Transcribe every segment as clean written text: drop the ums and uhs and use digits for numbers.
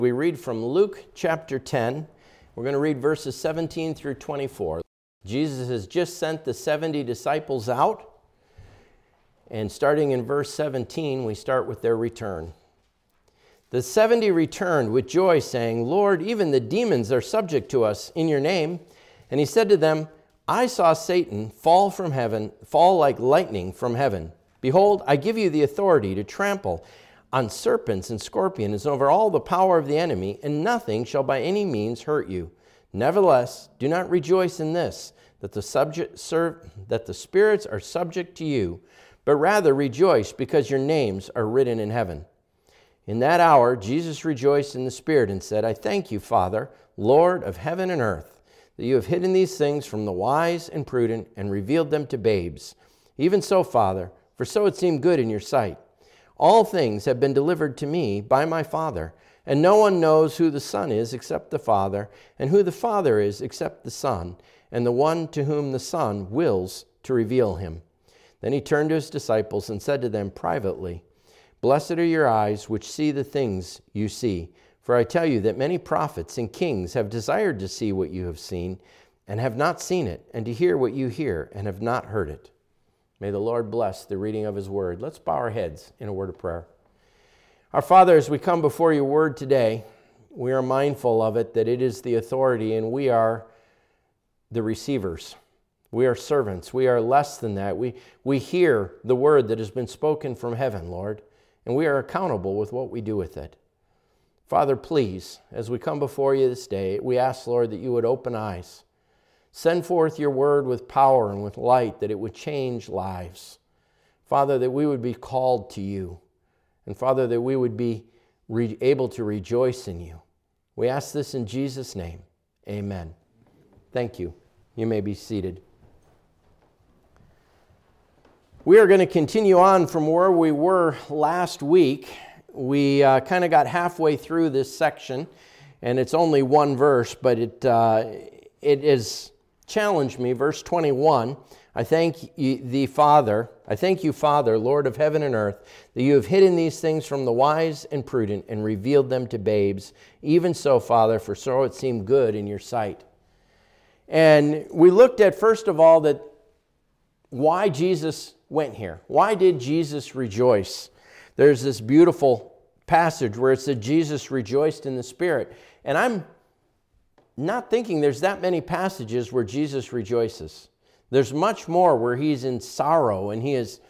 We read from Luke chapter 10. We're going to read verses 17 through 24. Jesus has just sent the 70 disciples out. And starting in verse 17, we start with their return. The 70 returned with joy, saying, "Lord, even the demons are subject to us in your name." And he said to them, "I saw Satan fall like lightning from heaven. Behold, I give you the authority to trample on serpents and scorpions and over all the power of the enemy, and nothing shall by any means hurt you. Nevertheless, do not rejoice in this, that the spirits are subject to you, but rather rejoice because your names are written in heaven." In that hour, Jesus rejoiced in the Spirit and said, "I thank you, Father, Lord of heaven and earth, that you have hidden these things from the wise and prudent and revealed them to babes. Even so, Father, for so it seemed good in your sight. All things have been delivered to me by my Father, and no one knows who the Son is except the Father, and who the Father is except the Son, and the one to whom the Son wills to reveal him." Then he turned to his disciples and said to them privately, "Blessed are your eyes which see the things you see. For I tell you that many prophets and kings have desired to see what you have seen, and have not seen it, and to hear what you hear, and have not heard it." May the Lord bless the reading of his word. Let's bow our heads in a word of prayer. Our Father, as we come before your word today, we are mindful of it, that it is the authority, and we are the receivers. We are servants. We are less than that. We hear the word that has been spoken from heaven, Lord, and we are accountable with what we do with it. Father, please, as we come before you this day, we ask, Lord, that you would open eyes. Send forth your word with power and with light, that it would change lives. Father, that we would be called to you. And Father, that we would be able to rejoice in you. We ask this in Jesus' name. Amen. Thank you. You may be seated. We are going to continue on from where we were last week. We kind of got halfway through this section, and it's only one verse, but it has challenged me. Verse 21, I thank you, Father, Lord of heaven and earth, that you have hidden these things from the wise and prudent and revealed them to babes. Even so, Father, for so it seemed good in your sight. And we looked at, first of all, that why Jesus went here. Why did Jesus rejoice? There's this beautiful passage where it said Jesus rejoiced in the Spirit. And I'm not thinking there's that many passages where Jesus rejoices. There's much more where he's in sorrow and he is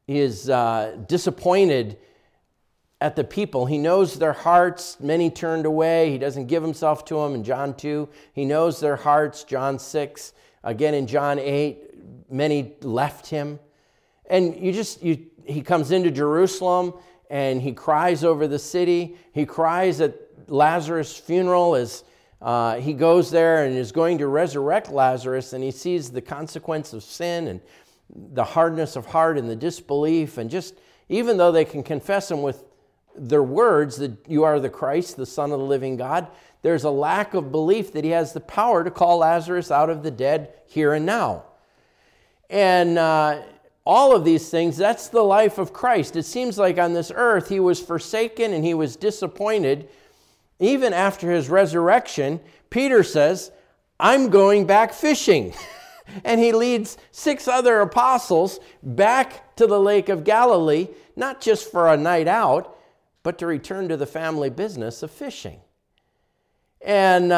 disappointed at the people. He knows their hearts. Many turned away. He doesn't give himself to them in John 2. He knows their hearts, John 6. Again in John 8, many left him. And he comes into Jerusalem and he cries over the city. He cries at Lazarus' funeral as he goes there and is going to resurrect Lazarus, and he sees the consequence of sin and the hardness of heart and the disbelief. And just even though they can confess him with their words that you are the Christ, the Son of the living God, there's a lack of belief that he has the power to call Lazarus out of the dead here and now. And all of these things, that's the life of Christ. It seems like on this earth he was forsaken and he was disappointed. Even after his resurrection, Peter says, "I'm going back fishing." And he leads 6 other apostles back to the Lake of Galilee, not just for a night out, but to return to the family business of fishing. And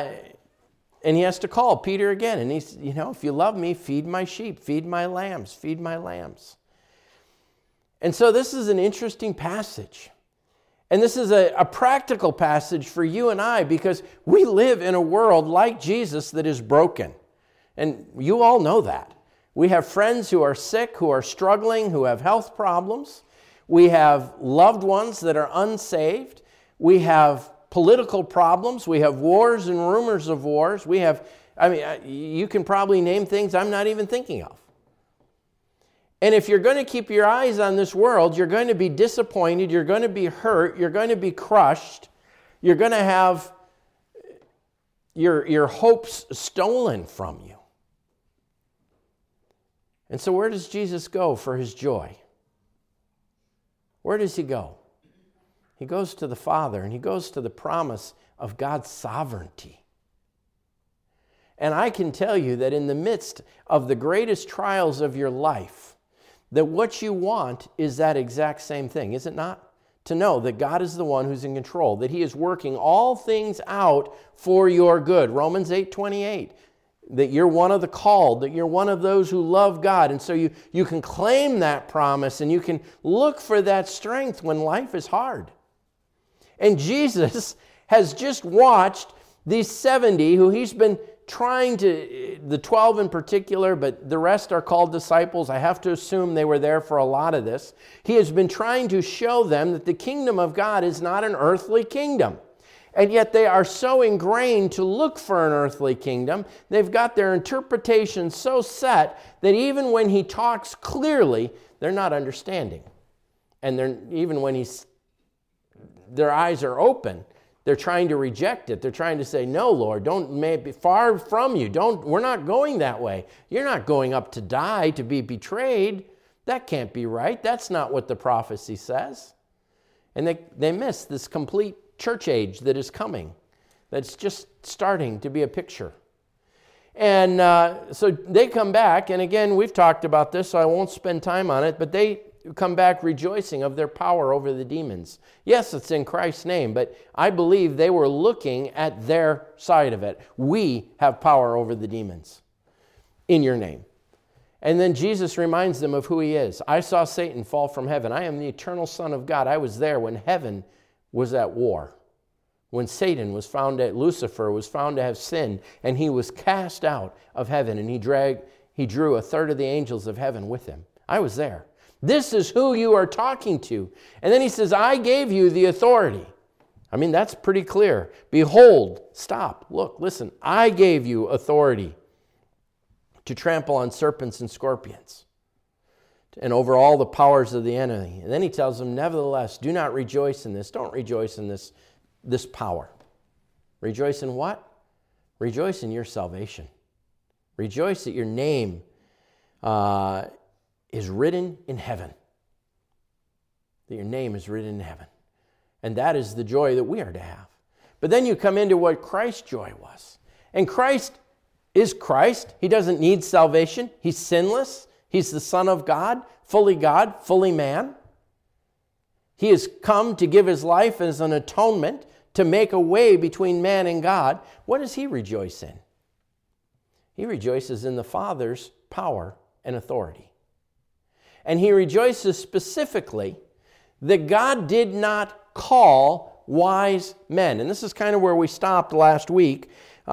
he has to call Peter again. And he's, "If you love me, feed my sheep, feed my lambs, feed my lambs." And so this is an interesting passage. And this is a practical passage for you and I, because we live in a world like Jesus that is broken. And you all know that. We have friends who are sick, who are struggling, who have health problems. We have loved ones that are unsaved. We have political problems. We have wars and rumors of wars. You can probably name things I'm not even thinking of. And if you're going to keep your eyes on this world, you're going to be disappointed, you're going to be hurt, you're going to be crushed, you're going to have your hopes stolen from you. And so where does Jesus go for his joy? Where does he go? He goes to the Father, and he goes to the promise of God's sovereignty. And I can tell you that in the midst of the greatest trials of your life, that what you want is that exact same thing, is it not? To know that God is the one who's in control, that he is working all things out for your good. Romans 8:28, that you're one of the called, that you're one of those who love God. And so you can claim that promise, and you can look for that strength when life is hard. And Jesus has just watched these 70 who he's been trying to, the 12 in particular, but the rest are called disciples. I have to assume they were there for a lot of this. He has been trying to show them that the kingdom of God is not an earthly kingdom. And yet they are so ingrained to look for an earthly kingdom. They've got their interpretation so set that even when he talks clearly, they're not understanding. And even when their eyes are open, they're trying to reject it. They're trying to say, no, Lord, maybe far from you. We're not going that way. You're not going up to die, to be betrayed. That can't be right. That's not what the prophecy says. And they miss this complete church age that is coming, that's just starting to be a picture. And so they come back, and again, we've talked about this, so I won't spend time on it, but they come back rejoicing of their power over the demons. Yes, it's in Christ's name, but I believe they were looking at their side of it. We have power over the demons in your name. And then Jesus reminds them of who he is. I saw Satan fall from heaven. I am the eternal Son of God. I was there when heaven was at war. When Lucifer was found to have sinned, and he was cast out of heaven, and he drew a third of the angels of heaven with him. I was there. This is who you are talking to. And then he says, I gave you the authority. I mean, that's pretty clear. Behold, stop, look, listen. I gave you authority to trample on serpents and scorpions and over all the powers of the enemy. And then he tells them, nevertheless, do not rejoice in this. Don't rejoice in this power. Rejoice in what? Rejoice in your salvation. Rejoice that your name is written in heaven. That your name is written in heaven. And that is the joy that we are to have. But then you come into what Christ's joy was. And Christ is Christ. He doesn't need salvation. He's sinless. He's the Son of God, fully man. He has come to give his life as an atonement to make a way between man and God. What does he rejoice in? He rejoices in the Father's power and authority. And he rejoices specifically that God did not call wise men. And this is kind of where we stopped last week.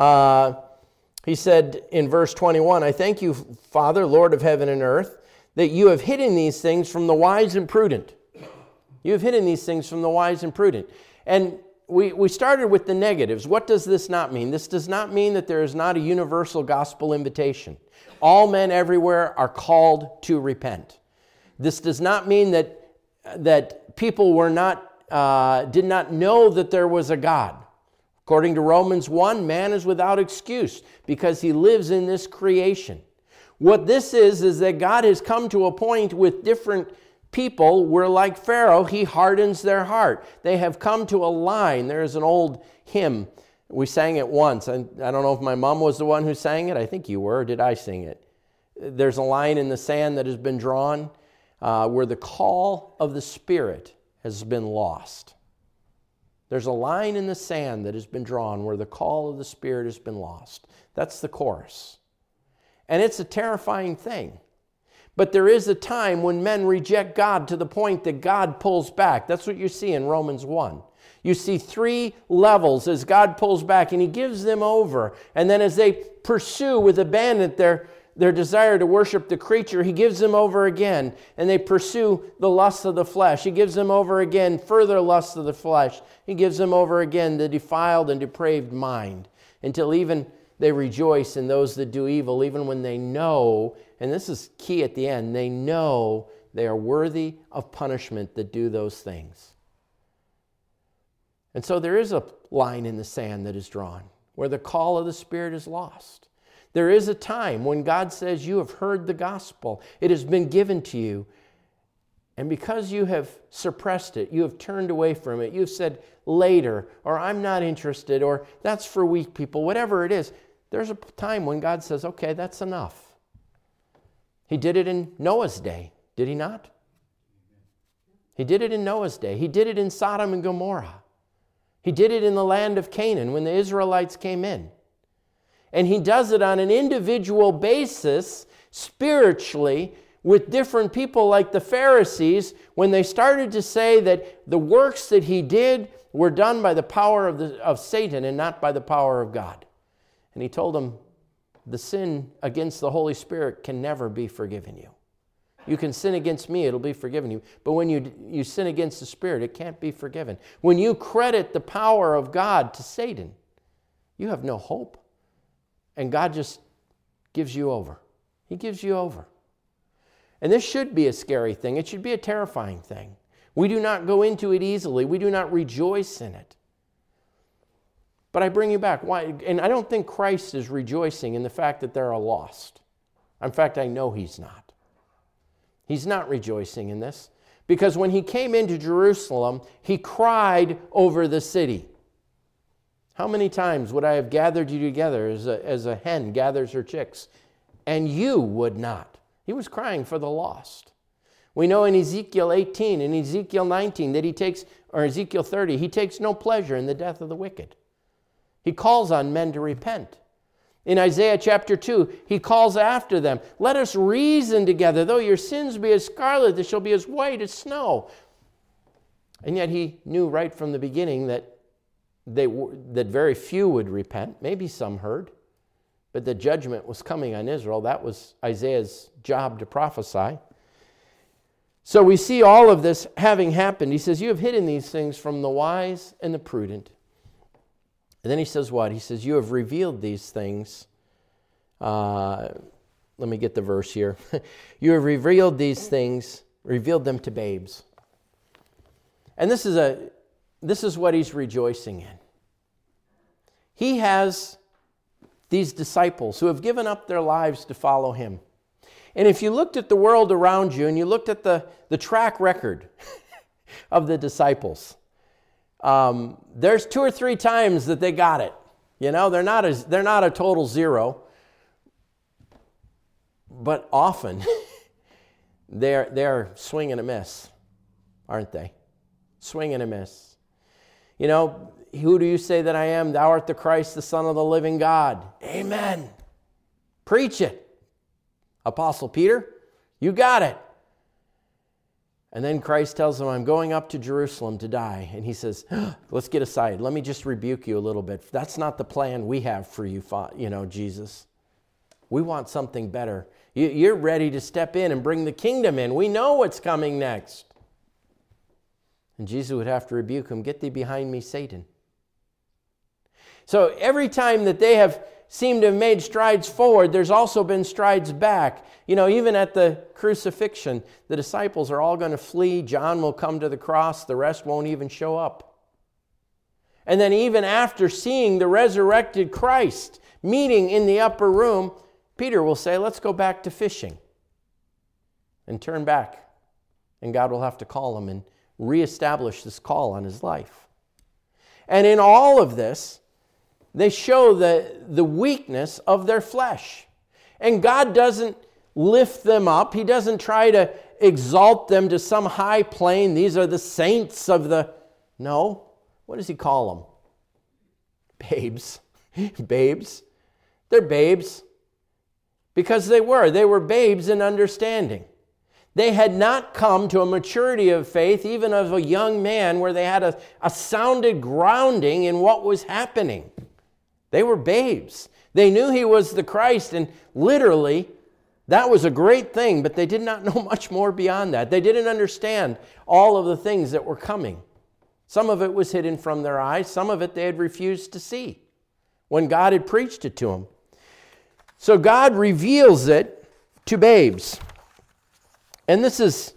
He said in verse 21, I thank you, Father, Lord of heaven and earth, that you have hidden these things from the wise and prudent. You have hidden these things from the wise and prudent. And we started with the negatives. What does this not mean? This does not mean that there is not a universal gospel invitation. All men everywhere are called to repent. This does not mean that people did not know that there was a God. According to Romans 1, man is without excuse because he lives in this creation. What this is that God has come to a point with different people where, like Pharaoh, he hardens their heart. They have come to a line. There's an old hymn. We sang it once. I don't know if my mom was the one who sang it. I think you were. Or did I sing it? There's a line in the sand that has been drawn where the call of the Spirit has been lost. There's a line in the sand that has been drawn where the call of the Spirit has been lost. That's the chorus. And it's a terrifying thing. But there is a time when men reject God to the point that God pulls back. That's what you see in Romans 1. You see 3 levels as God pulls back and he gives them over. And then as they pursue with abandon their desire to worship the creature, he gives them over again. And they pursue the lusts of the flesh. He gives them over again, further lusts of the flesh. He gives them over again the defiled and depraved mind. Until even they rejoice in those that do evil, even when they know, and this is key at the end, they know they are worthy of punishment that do those things. And so there is a line in the sand that is drawn where the call of the Spirit is lost. There is a time when God says, you have heard the gospel. It has been given to you. And because you have suppressed it, you have turned away from it, you've said later, or I'm not interested, or that's for weak people, whatever it is, there's a time when God says, okay, that's enough. He did it in Noah's day, did he not? He did it in Noah's day. He did it in Sodom and Gomorrah. He did it in the land of Canaan when the Israelites came in. And he does it on an individual basis, spiritually, with different people like the Pharisees, when they started to say that the works that he did were done by the power of Satan and not by the power of God. And he told them, the sin against the Holy Spirit can never be forgiven you. You can sin against me, it'll be forgiven you. But when you sin against the Spirit, it can't be forgiven. When you credit the power of God to Satan, you have no hope. And God just gives you over. He gives you over. And this should be a scary thing. It should be a terrifying thing. We do not go into it easily. We do not rejoice in it. But I bring you back. Why? And I don't think Christ is rejoicing in the fact that there are lost. In fact, I know he's not. He's not rejoicing in this. Because when he came into Jerusalem, he cried over the city. How many times would I have gathered you together as a hen gathers her chicks, and you would not? He was crying for the lost. We know in Ezekiel 18 and Ezekiel 19 that he takes, or Ezekiel 30, he takes no pleasure in the death of the wicked. He calls on men to repent. In Isaiah chapter 2, he calls after them, let us reason together. Though your sins be as scarlet, they shall be as white as snow. And yet he knew right from the beginning that very few would repent. Maybe some heard. But the judgment was coming on Israel. That was Isaiah's job to prophesy. So we see all of this having happened. He says, you have hidden these things from the wise and the prudent. And then he says what? He says, you have revealed these things. Let me get the verse here. You have revealed these things, revealed them to babes. And this is what he's rejoicing in. He has these disciples who have given up their lives to follow him. And if you looked at the world around you and you looked at the track record of the disciples, there's 2 or 3 times that they got it. You know, they're not a total zero, but often they're swing and a miss, aren't they? Swing and a miss. You know, who do you say that I am? Thou art the Christ, the Son of the living God. Amen. Preach it. Apostle Peter, you got it. And then Christ tells him, I'm going up to Jerusalem to die. And he says, let's get aside. Let me just rebuke you a little bit. That's not the plan we have for you, Jesus. We want something better. You're ready to step in and bring the kingdom in. We know what's coming next. And Jesus would have to rebuke him, get thee behind me, Satan. So every time that they have seemed to have made strides forward, there's also been strides back. You know, even at the crucifixion, the disciples are all going to flee. John will come to the cross. The rest won't even show up. And then even after seeing the resurrected Christ meeting in the upper room, Peter will say, let's go back to fishing. And turn back. And God will have to call him and reestablish this call on his life. And in all of this, they show the weakness of their flesh. And God doesn't lift them up. He doesn't try to exalt them to some high plane. These are the saints of the... No. What does he call them? Babes. Babes. They're babes. Because they were babes in understanding. They had not come to a maturity of faith, even of a young man, where they had a sounded grounding in what was happening. They were babes. They knew he was the Christ, and literally, that was a great thing, but they did not know much more beyond that. They didn't understand all of the things that were coming. Some of it was hidden from their eyes. Some of it they had refused to see when God had preached it to them. So God reveals it to babes. And this is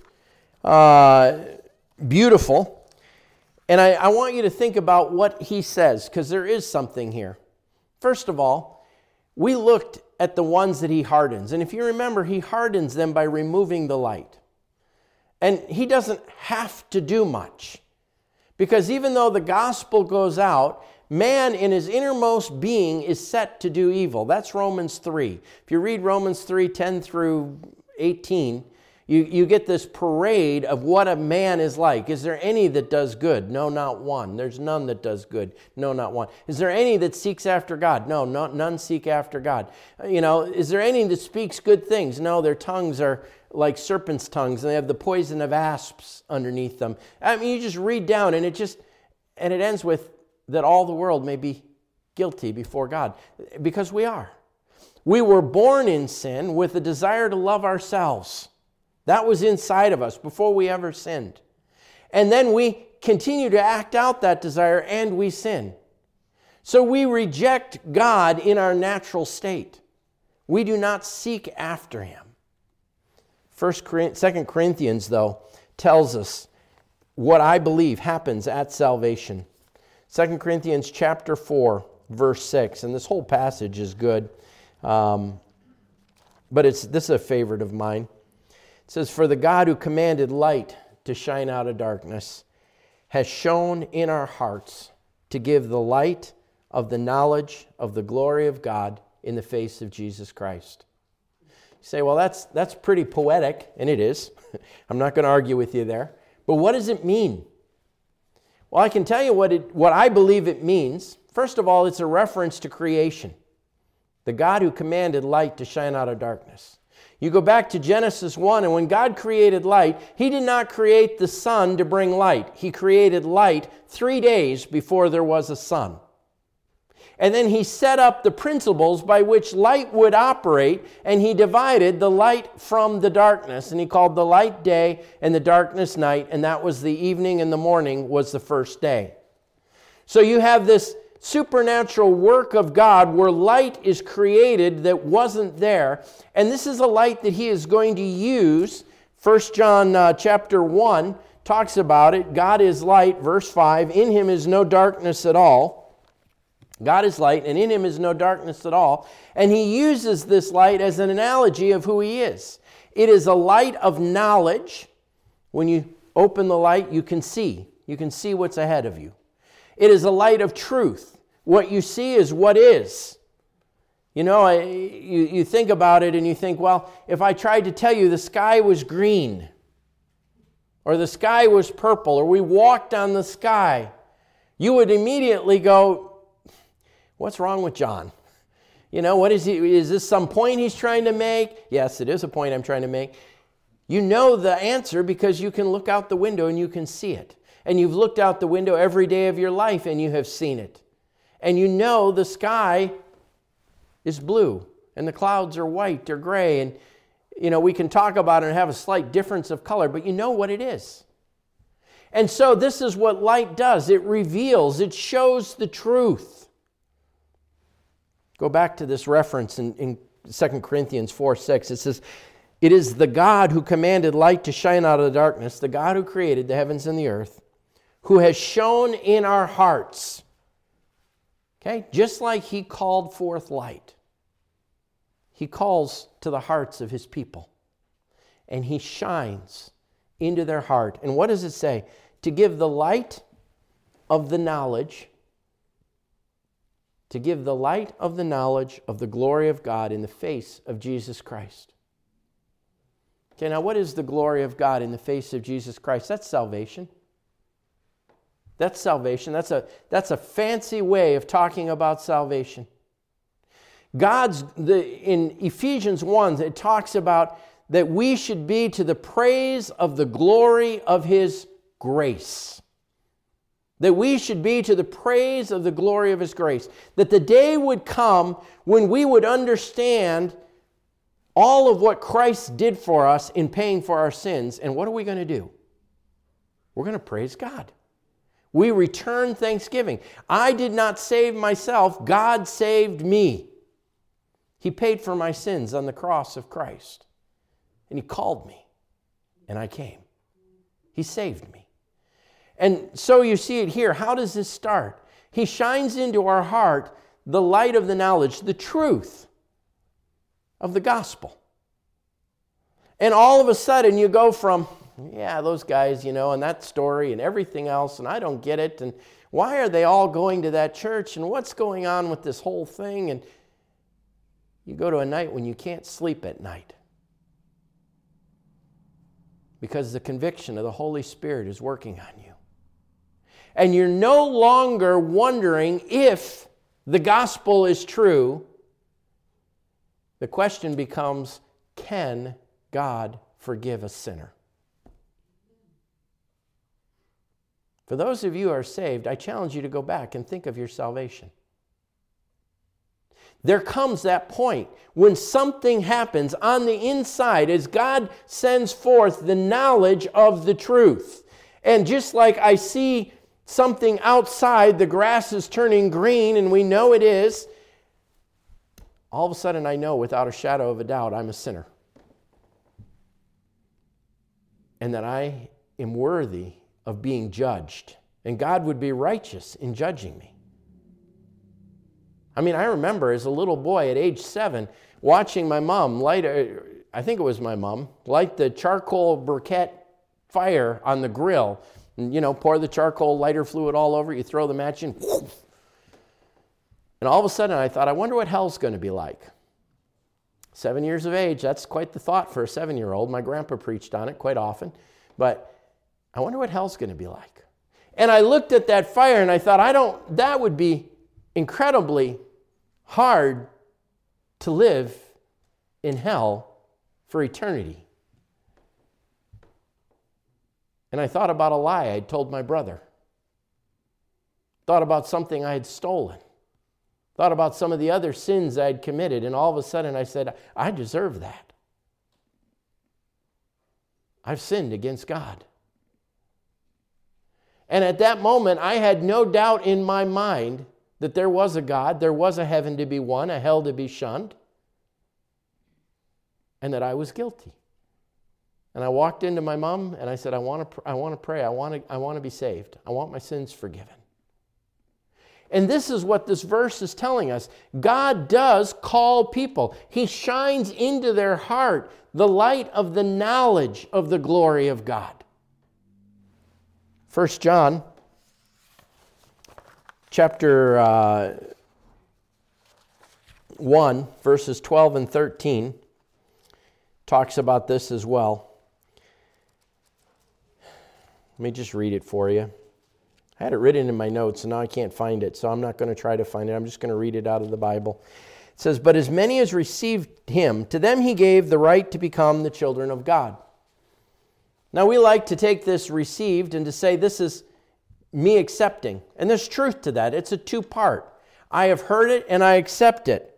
beautiful. And I want you to think about what he says, because there is something here. First of all, we looked at the ones that he hardens. And if you remember, he hardens them by removing the light. And he doesn't have to do much. Because even though the gospel goes out, man in his innermost being is set to do evil. That's Romans 3. If you read Romans 3, 10 through 18, you get this parade of what a man is like. Is there any that does good? No, not one. There's none that does good. No, not one. Is there any that seeks after God? No, none seek after God. Is there any that speaks good things? No, their tongues are like serpents' tongues, and they have the poison of asps underneath them. I mean, you just read down, and it ends with that all the world may be guilty before God, because we are. We were born in sin with the desire to love ourselves. That was inside of us before we ever sinned. And then we continue to act out that desire, and we sin. So we reject God in our natural state. We do not seek after Him. 2 Corinthians, though, tells us what I believe happens at salvation. 2 Corinthians chapter 4, verse 6, and this whole passage is good, but this is a favorite of mine. It says, "For the God who commanded light to shine out of darkness has shone in our hearts to give the light of the knowledge of the glory of God in the face of Jesus Christ." You say, well, that's pretty poetic, and it is. I'm not going to argue with you there. But what does it mean? Well, I can tell you what I believe it means. First of all, it's a reference to creation. The God who commanded light to shine out of darkness. You go back to Genesis 1, and when God created light, He did not create the sun to bring light. He created light 3 days before there was a sun. And then He set up the principles by which light would operate, and He divided the light from the darkness. And He called the light day and the darkness night, and that was the evening, and the morning was the first day. So you have this supernatural work of God where light is created that wasn't there. And this is a light that He is going to use. 1 John chapter 1 talks about it. God is light, verse 5. In Him is no darkness at all. God is light, and in Him is no darkness at all. And He uses this light as an analogy of who He is. It is a light of knowledge. When you open the light, you can see. You can see what's ahead of you. It is a light of truth. What you see is what is. You think about it and you think, well, if I tried to tell you the sky was green, or the sky was purple, or we walked on the sky, you would immediately go, what's wrong with John? What is he? Is this some point he's trying to make? Yes, it is a point I'm trying to make. You know the answer because you can look out the window and you can see it. And you've looked out the window every day of your life and you have seen it. And you know the sky is blue and the clouds are white or gray. And, we can talk about it and have a slight difference of color, but you know what it is. And so this is what light does. It reveals, it shows the truth. Go back to this reference in 2 Corinthians 4:6. It says, "It is the God who commanded light to shine out of the darkness, the God who created the heavens and the earth, who has shone in our hearts." Okay? Just like He called forth light, He calls to the hearts of His people. And He shines into their heart. And what does it say? To give the light of the knowledge, of the glory of God in the face of Jesus Christ. Okay, now what is the glory of God in the face of Jesus Christ? That's salvation. That's salvation. That's a fancy way of talking about salvation. In Ephesians 1, it talks about that we should be to the praise of the glory of His grace. That we should be to the praise of the glory of His grace. That the day would come when we would understand all of what Christ did for us in paying for our sins. And what are we going to do? We're going to praise God. We return thanksgiving. I did not save myself. God saved me. He paid for my sins on the cross of Christ. And He called me. And I came. He saved me. And so you see it here. How does this start? He shines into our heart the light of the knowledge, the truth of the gospel. And all of a sudden you go from, yeah, those guys, and that story and everything else, and I don't get it, and why are they all going to that church, and what's going on with this whole thing? And you go to a night when you can't sleep at night because the conviction of the Holy Spirit is working on you. And you're no longer wondering if the gospel is true. The question becomes, can God forgive a sinner? For those of you who are saved, I challenge you to go back and think of your salvation. There comes that point when something happens on the inside as God sends forth the knowledge of the truth. And just like I see something outside, the grass is turning green, and we know it is, all of a sudden I know without a shadow of a doubt I'm a sinner. And that I am worthy of being judged. And God would be righteous in judging me. I mean, I remember as a little boy at age 7 watching my mom light the charcoal briquette fire on the grill. And, pour the charcoal lighter fluid all over it. You throw the match in. And all of a sudden I thought, I wonder what hell's going to be like. 7 years of age, that's quite the thought for a 7-year-old. My grandpa preached on it quite often. But I wonder what hell's going to be like. And I looked at that fire and I thought, that would be incredibly hard to live in hell for eternity. And I thought about a lie I'd told my brother. Thought about something I had stolen. Thought about some of the other sins I had committed. And all of a sudden I said, I deserve that. I've sinned against God. And at that moment, I had no doubt in my mind that there was a God, there was a heaven to be won, a hell to be shunned, and that I was guilty. And I walked into my mom and I said, I want to pray. I want to be saved. I want my sins forgiven. And this is what this verse is telling us. God does call people. He shines into their heart the light of the knowledge of the glory of God. 1 John chapter 1, verses 12 and 13 talks about this as well. Let me just read it for you. I had it written in my notes, and now I can't find it, so I'm not going to try to find it. I'm just going to read it out of the Bible. It says, "But as many as received him, to them he gave the right to become the children of God." Now, we like to take this received and to say this is me accepting. And there's truth to that. It's a two-part. I have heard it and I accept it.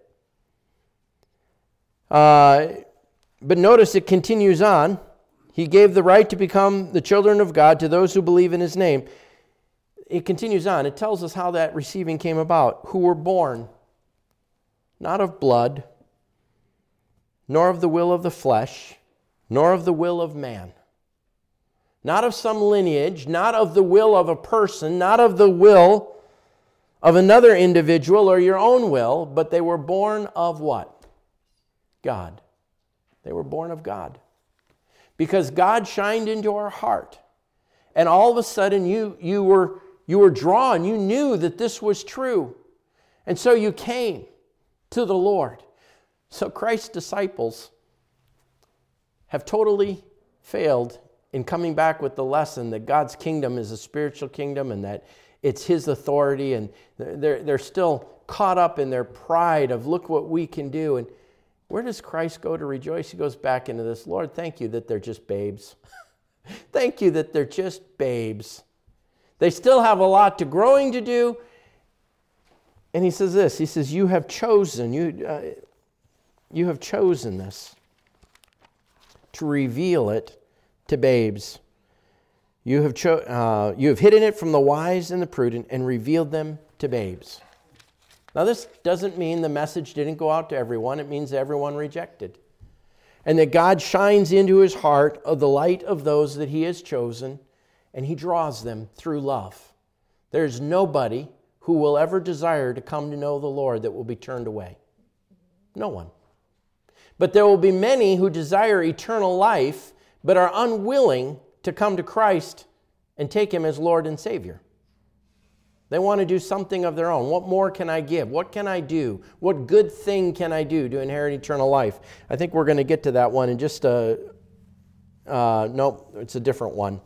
But notice it continues on. He gave the right to become the children of God to those who believe in his name. It continues on. It tells us how that receiving came about. Who were born, not of blood, nor of the will of the flesh, nor of the will of man. Not of some lineage, not of the will of a person, not of the will of another individual or your own will, but they were born of what? God. They were born of God. Because God shined into our heart. And all of a sudden you were drawn. You knew that this was true. And so you came to the Lord. So Christ's disciples have totally failed in coming back with the lesson that God's kingdom is a spiritual kingdom and that it's his authority, and they're still caught up in their pride of look what we can do. And where does Christ go to rejoice? He goes back into this, Lord, thank you that they're just babes. Thank you that they're just babes. They still have a lot to growing to do. And he says this, he says, you have chosen this to reveal it to babes. You have hidden it from the wise and the prudent and revealed them to babes. Now this doesn't mean the message didn't go out to everyone. It means everyone rejected. And that God shines into his heart of the light of those that he has chosen, and he draws them through love. There's nobody who will ever desire to come to know the Lord that will be turned away. No one. But there will be many who desire eternal life but are unwilling to come to Christ and take him as Lord and Savior. They want to do something of their own. What more can I give? What can I do? What good thing can I do to inherit eternal life? I think we're going to get to that one in just nope, it's a different one.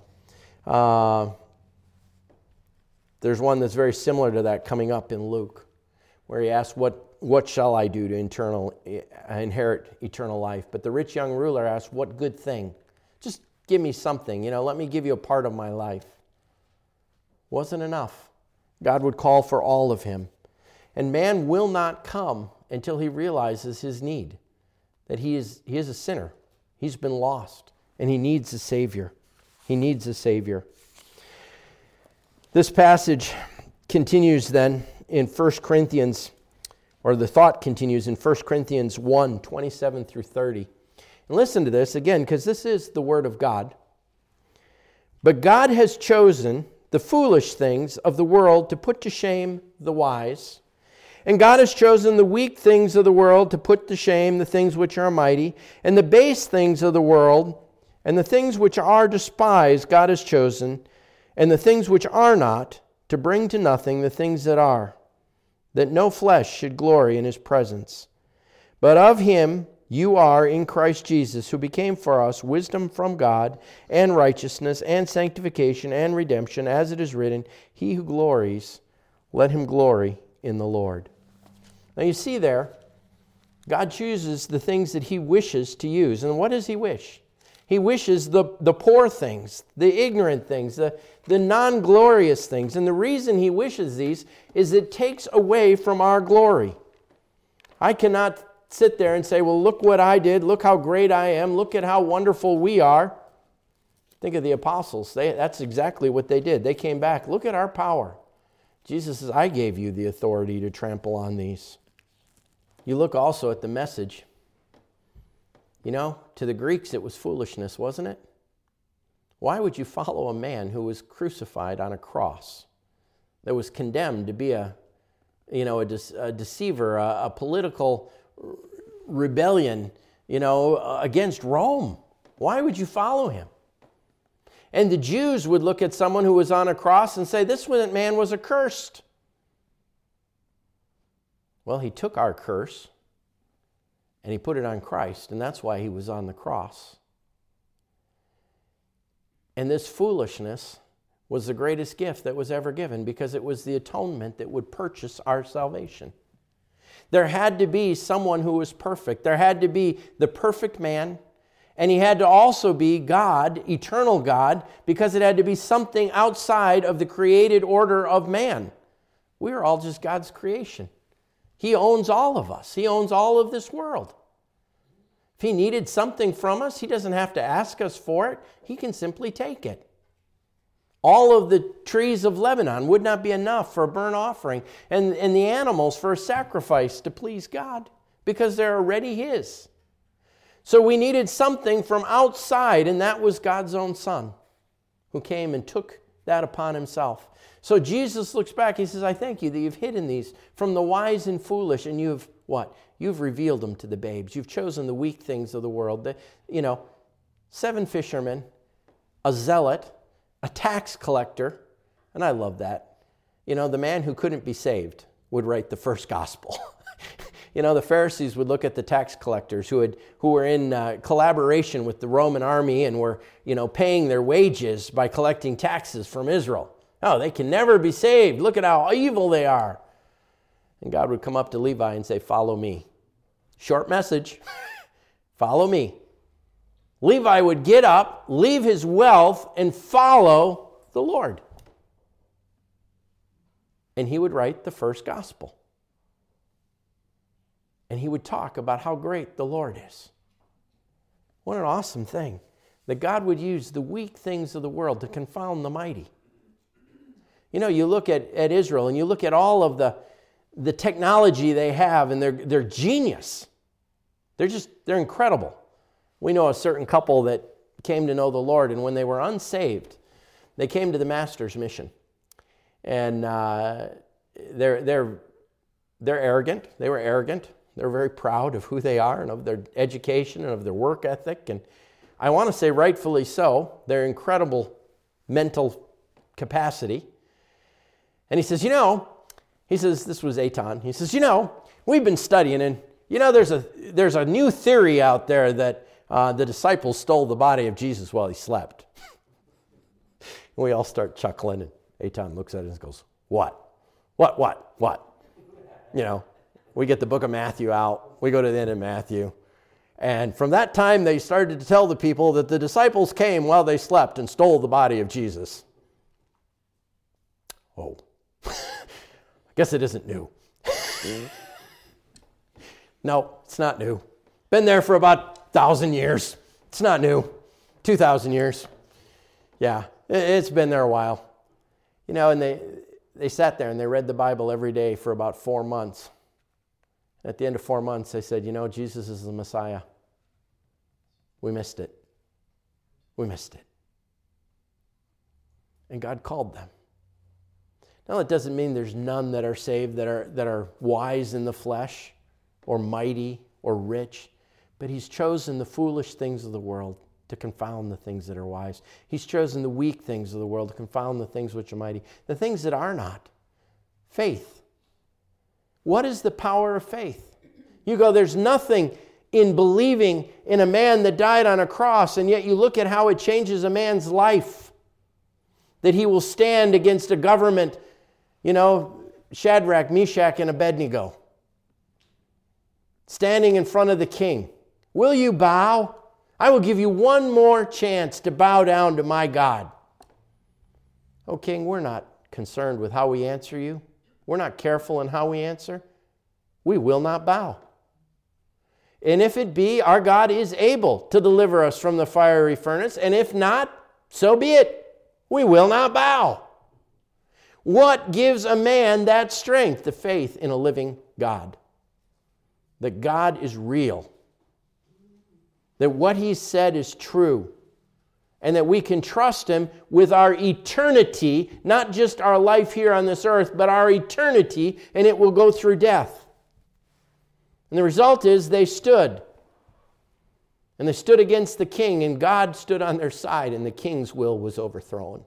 There's one that's very similar to that coming up in Luke, where he asks, what shall I do to inherit eternal life? But the rich young ruler asks, what good thing? Just give me something, let me give you a part of my life. Wasn't enough. God would call for all of him. And man will not come until he realizes his need, that he is a sinner. He's been lost, and he needs a Savior. He needs a Savior. This passage continues then in 1 Corinthians, or the thought continues in 1 Corinthians 1, 27 through 30. And listen to this again, because this is the Word of God. But God has chosen the foolish things of the world to put to shame the wise. And God has chosen the weak things of the world to put to shame the things which are mighty. And the base things of the world and the things which are despised God has chosen, and the things which are not, to bring to nothing the things that are, that no flesh should glory in his presence. But of him you are in Christ Jesus, who became for us wisdom from God, and righteousness, and sanctification, and redemption, as it is written, he who glories, let him glory in the Lord. Now you see there, God chooses the things that he wishes to use. And what does he wish? He wishes the poor things, the ignorant things, the non-glorious things. And the reason he wishes these is it takes away from our glory. I cannot sit there and say, well, look what I did. Look how great I am. Look at how wonderful we are. Think of the apostles. That's exactly what they did. They came back. Look at our power. Jesus says, I gave you the authority to trample on these. You look also at the message. To the Greeks it was foolishness, wasn't it? Why would you follow a man who was crucified on a cross, that was condemned to be a deceiver, a political rebellion, against Rome? Why would you follow him? And the Jews would look at someone who was on a cross and say, this man was accursed. Well, he took our curse and he put it on Christ, and that's why he was on the cross. And this foolishness was the greatest gift that was ever given, because it was the atonement that would purchase our salvation. There had to be someone who was perfect. There had to be the perfect man, and he had to also be God, eternal God, because it had to be something outside of the created order of man. We are all just God's creation. He owns all of us. He owns all of this world. If he needed something from us, he doesn't have to ask us for it. He can simply take it. All of the trees of Lebanon would not be enough for a burnt offering, and the animals for a sacrifice to please God, because they're already his. So we needed something from outside, and that was God's own Son, who came and took that upon himself. So Jesus looks back, he says, I thank you that you've hidden these from the wise and foolish, and you've what? You've revealed them to the babes. You've chosen the weak things of the world. 7 fishermen, a zealot, a tax collector, and I love that. The man who couldn't be saved would write the first gospel. The Pharisees would look at the tax collectors who were in collaboration with the Roman army and were, paying their wages by collecting taxes from Israel. Oh, they can never be saved. Look at how evil they are. And God would come up to Levi and say, follow me. Short message. Follow me. Levi would get up, leave his wealth, and follow the Lord. And he would write the first gospel. And he would talk about how great the Lord is. What an awesome thing. That God would use the weak things of the world to confound the mighty. You look at Israel, and you look at all of the technology they have, and their genius. They're incredible. We know a certain couple that came to know the Lord, and when they were unsaved, they came to the Master's mission. And they're arrogant. They were arrogant. They're very proud of who they are and of their education and of their work ethic. And I want to say rightfully so, their incredible mental capacity. And he says, this was Eitan. He says, we've been studying, and there's a new theory out there that the disciples stole the body of Jesus while he slept. And we all start chuckling, and Eitan looks at it and goes, What? We get the book of Matthew out. We go to the end of Matthew. And from that time, they started to tell the people that the disciples came while they slept and stole the body of Jesus. Oh, I guess it isn't new. No, it's not new. Been there for about 1,000 years. It's not new. 2,000 years. Yeah, it's been there a while. And they sat there and they read the Bible every day for about 4 months. At the end of 4 months, they said, Jesus is the Messiah. We missed it. We missed it. And God called them. Now, it doesn't mean there's none that are saved that are wise in the flesh or mighty or rich, but he's chosen the foolish things of the world to confound the things that are wise. He's chosen the weak things of the world to confound the things which are mighty, the things that are not. Faith. What is the power of faith? You go, there's nothing in believing in a man that died on a cross, and yet you look at how it changes a man's life. That he will stand against a government, Shadrach, Meshach, and Abednego. Standing in front of the king. Will you bow? I will give you one more chance to bow down to my God. Oh, king, we're not concerned with how we answer you. We're not careful in how we answer. We will not bow. And if it be, our God is able to deliver us from the fiery furnace. And if not, so be it. We will not bow. What gives a man that strength? The faith in a living God. That God is real. That what he said is true. And that we can trust him with our eternity, not just our life here on this earth, but our eternity, and it will go through death. And the result is they stood. And they stood against the king, and God stood on their side, and the king's will was overthrown.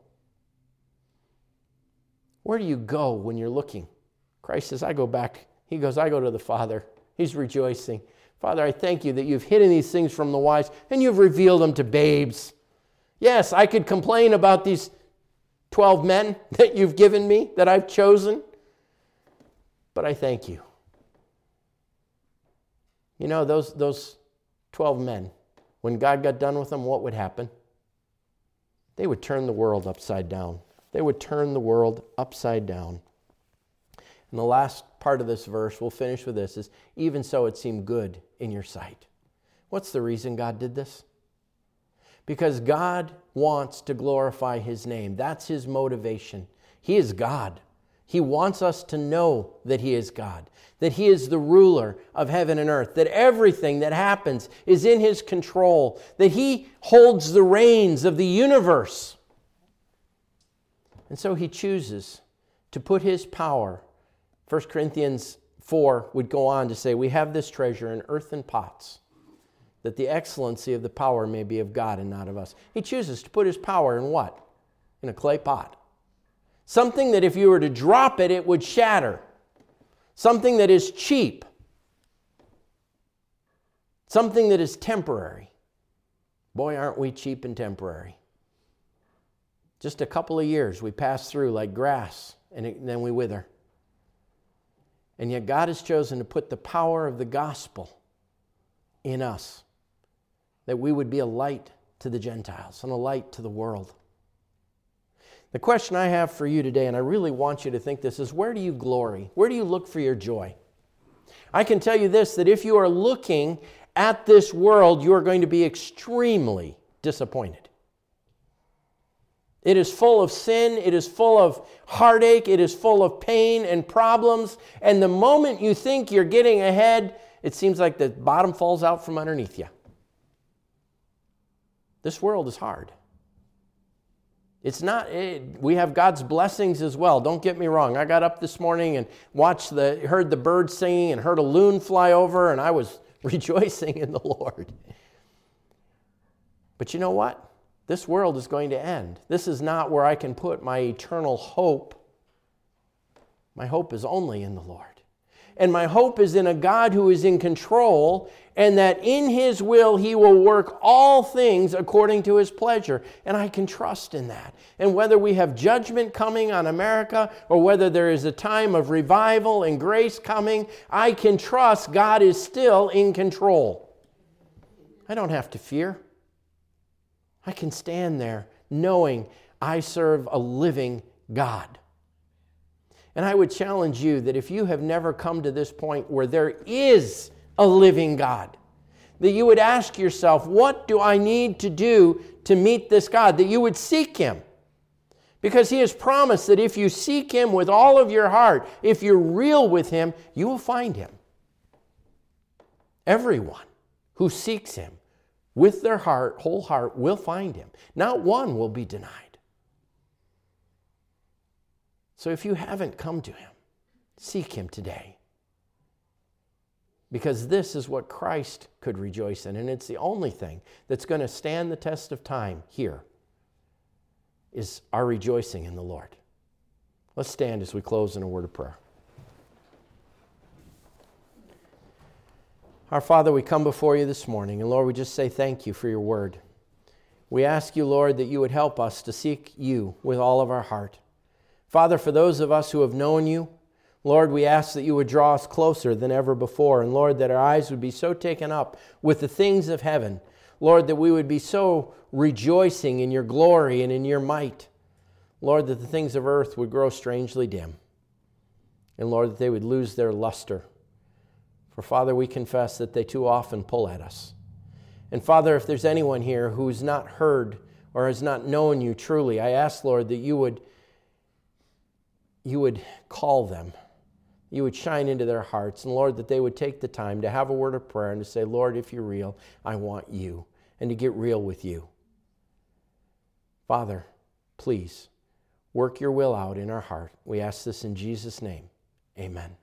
Where do you go when you're looking? Christ says, I go back. He goes, I go to the Father. He's rejoicing. Father, I thank you that you've hidden these things from the wise, and you've revealed them to babes. Yes, I could complain about these 12 men that you've given me, that I've chosen, but I thank you. Those 12 men, when God got done with them, what would happen? They would turn the world upside down. They would turn the world upside down. And the last part of this verse, we'll finish with this, is even so it seemed good in your sight. What's the reason God did this? Because God wants to glorify his name. That's his motivation. He is God. He wants us to know that he is God, that he is the ruler of heaven and earth, that everything that happens is in his control, that he holds the reins of the universe. And so he chooses to put his power. 1 Corinthians 4 would go on to say, we have this treasure in earthen pots, that the excellency of the power may be of God and not of us. He chooses to put his power in what? In a clay pot. Something that if you were to drop it, it would shatter. Something that is cheap. Something that is temporary. Boy, aren't we cheap and temporary. Just a couple of years we pass through like grass, and then we wither. And yet God has chosen to put the power of the gospel in us, that we would be a light to the Gentiles and a light to the world. The question I have for you today, and I really want you to think this, is where do you glory? Where do you look for your joy? I can tell you this, that if you are looking at this world, you are going to be extremely disappointed. It is full of sin, it is full of heartache, it is full of pain and problems, and the moment you think you're getting ahead, it seems like the bottom falls out from underneath you. This world is hard. We have God's blessings as well. Don't get me wrong. I got up this morning and heard the birds singing and heard a loon fly over, and I was rejoicing in the Lord. But you know what? This world is going to end. This is not where I can put my eternal hope. My hope is only in the Lord. And my hope is in a God who is in control, and that in His will He will work all things according to His pleasure. And I can trust in that. And whether we have judgment coming on America, or whether there is a time of revival and grace coming, I can trust God is still in control. I don't have to fear. I can stand there knowing I serve a living God. And I would challenge you that if you have never come to this point where there is a living God, that you would ask yourself, what do I need to do to meet this God? That you would seek Him. Because He has promised that if you seek Him with all of your heart, if you're real with Him, you will find Him. Everyone who seeks Him with their heart, whole heart, will find Him. Not one will be denied. So if you haven't come to Him, seek Him today. Because this is what Christ could rejoice in. And it's the only thing that's going to stand the test of time here, is our rejoicing in the Lord. Let's stand as we close in a word of prayer. Our Father, we come before you this morning, and Lord, we just say thank you for your word. We ask you, Lord, that you would help us to seek you with all of our heart. Father, for those of us who have known you, Lord, we ask that you would draw us closer than ever before. And Lord, that our eyes would be so taken up with the things of heaven. Lord, that we would be so rejoicing in your glory and in your might. Lord, that the things of earth would grow strangely dim. And Lord, that they would lose their luster. For Father, we confess that they too often pull at us. And Father, if there's anyone here who's not heard or has not known you truly, I ask, Lord, that you would call them. You would shine into their hearts. And Lord, that they would take the time to have a word of prayer and to say, Lord, if you're real, I want you. And to get real with you. Father, please work your will out in our heart. We ask this in Jesus' name. Amen.